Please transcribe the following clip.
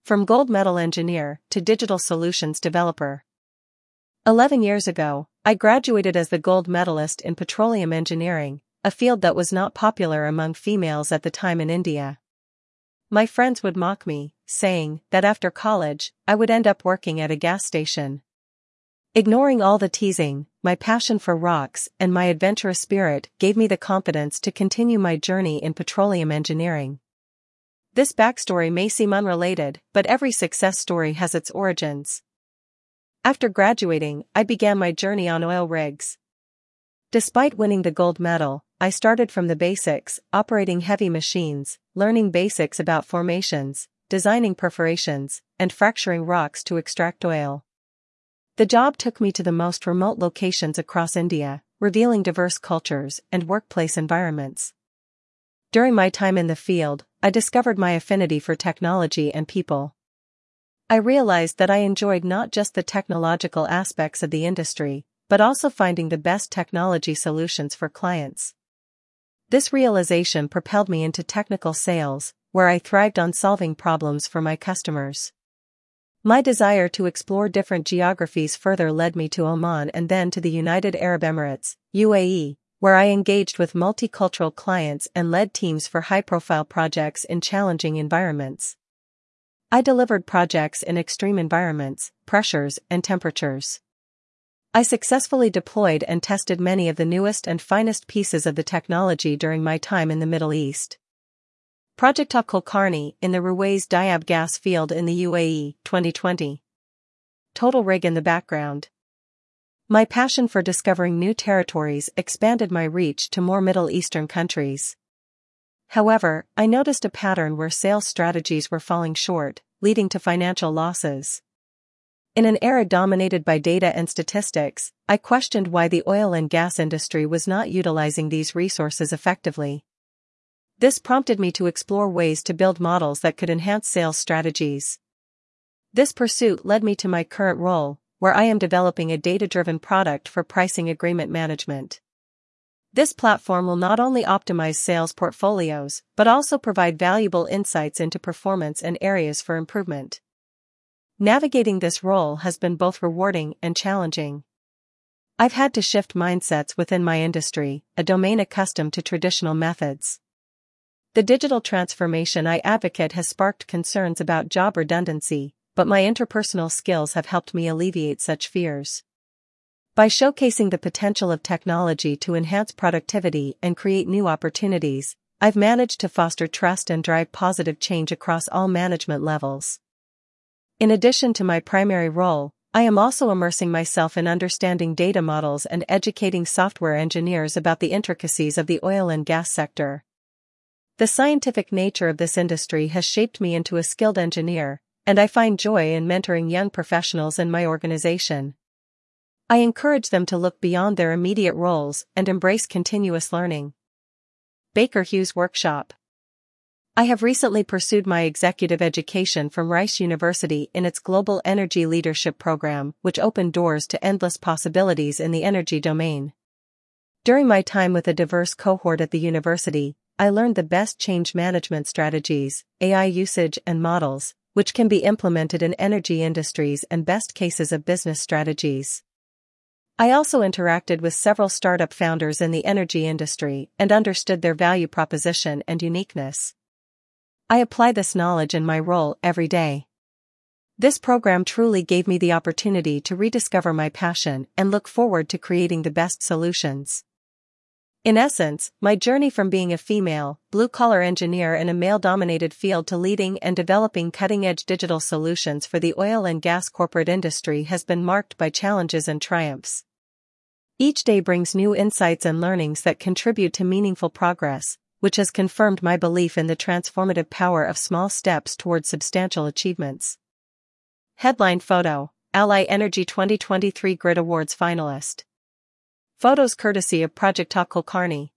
From gold medal engineer to digital solutions developer. 11 years ago, I graduated as the gold medalist in petroleum engineering, a field that was not popular among females at the time in India. My friends would mock me, saying that after college, I would end up working at a gas station. Ignoring all the teasing, my passion for rocks and my adventurous spirit gave me the confidence to continue my journey in petroleum engineering. This backstory may seem unrelated, but every success story has its origins. After graduating, I began my journey on oil rigs. Despite winning the gold medal, I started from the basics, operating heavy machines, learning basics about formations, designing perforations, and fracturing rocks to extract oil. The job took me to the most remote locations across India, revealing diverse cultures and workplace environments. During my time in the field, I discovered my affinity for technology and people. I realized that I enjoyed not just the technological aspects of the industry, but also finding the best technology solutions for clients. This realization propelled me into technical sales, where I thrived on solving problems for my customers. My desire to explore different geographies further led me to Oman and then to the United Arab Emirates, UAE, where I engaged with multicultural clients and led teams for high-profile projects in challenging environments. I delivered projects in extreme environments, pressures, and temperatures. I successfully deployed and tested many of the newest and finest pieces of the technology during my time in the Middle East. Project Kulkarni in the Ruwais Dayab gas field in the UAE, 2020. Total rig in the background. My passion for discovering new territories expanded my reach to more Middle Eastern countries. However, I noticed a pattern where sales strategies were falling short, leading to financial losses. In an era dominated by data and statistics, I questioned why the oil and gas industry was not utilizing these resources effectively. This prompted me to explore ways to build models that could enhance sales strategies. This pursuit led me to my current role, where I am developing a data-driven product for pricing agreement management. This platform will not only optimize sales portfolios, but also provide valuable insights into performance and areas for improvement. Navigating this role has been both rewarding and challenging. I've had to shift mindsets within my industry, a domain accustomed to traditional methods. The digital transformation I advocate has sparked concerns about job redundancy, but my interpersonal skills have helped me alleviate such fears. By showcasing the potential of technology to enhance productivity and create new opportunities, I've managed to foster trust and drive positive change across all management levels. In addition to my primary role, I am also immersing myself in understanding data models and educating software engineers about the intricacies of the oil and gas sector. The scientific nature of this industry has shaped me into a skilled engineer, and I find joy in mentoring young professionals in my organization. I encourage them to look beyond their immediate roles and embrace continuous learning. Baker Hughes Workshop. I have recently pursued my executive education from Rice University in its Global Energy Leadership Program, which opened doors to endless possibilities in the energy domain. During my time with a diverse cohort at the university, I learned the best change management strategies, AI usage and models, which can be implemented in energy industries and best cases of business strategies. I also interacted with several startup founders in the energy industry and understood their value proposition and uniqueness. I apply this knowledge in my role every day. This program truly gave me the opportunity to rediscover my passion and look forward to creating the best solutions. In essence, my journey from being a female, blue-collar engineer in a male-dominated field to leading and developing cutting-edge digital solutions for the oil and gas corporate industry has been marked by challenges and triumphs. Each day brings new insights and learnings that contribute to meaningful progress, which has confirmed my belief in the transformative power of small steps towards substantial achievements. Headline photo: Ally Energy 2023 Grid Awards finalist. Photos courtesy of Project Kulkarni.